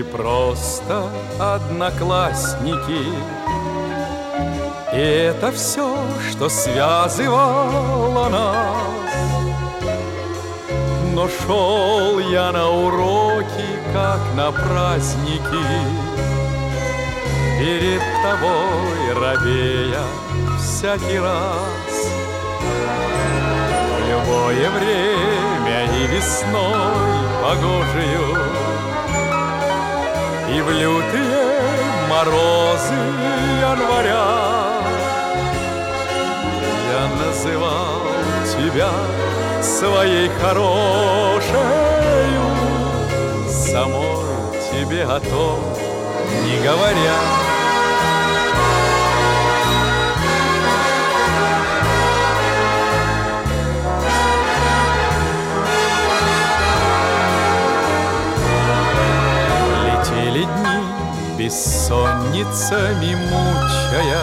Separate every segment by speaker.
Speaker 1: просто одноклассники. И это все, что связывало нас. Но шел я на уроки, как на праздники, перед тобой робея всякий раз. В любое время и весной погожию, и в лютые морозы января я называл тебя своей хорошею, самой тебе о том не говоря. Летели дни, бессонницами мучая,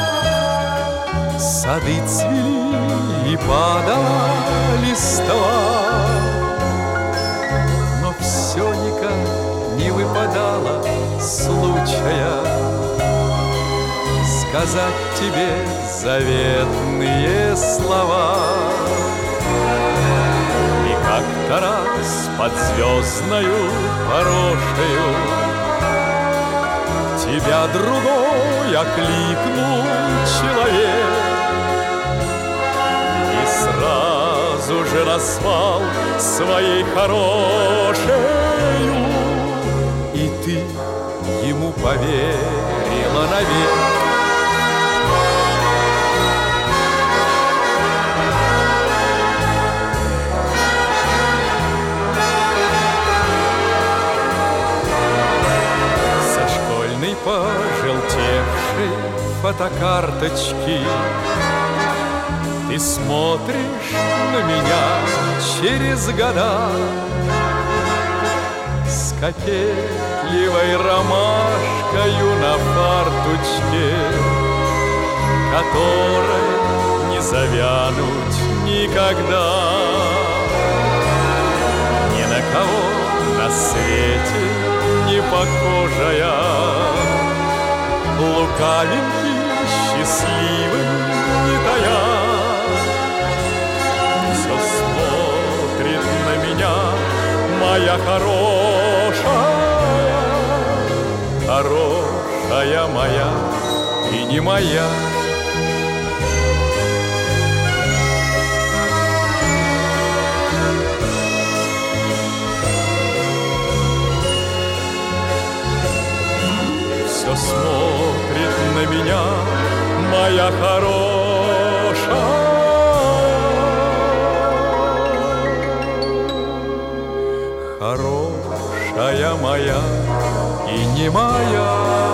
Speaker 1: сады цвели и падала листва, но все никак не выпадало случая сказать тебе заветные слова. И как-то раз под звездною порошею тебя другой окликнул человек, и сразу же назвал своей хорошею, и ты ему поверила навек. Пожелтевшей фотокарточки ты смотришь на меня через года с кокетливой ромашкою на фарточке, которой не завянуть никогда. Ни на кого на свете не похожая, лукавенький, счастливый, не тая, все смотрит на меня моя хорошая, хорошая моя и не моя. Все смотрит на меня моя хорошая, хорошая моя и не моя.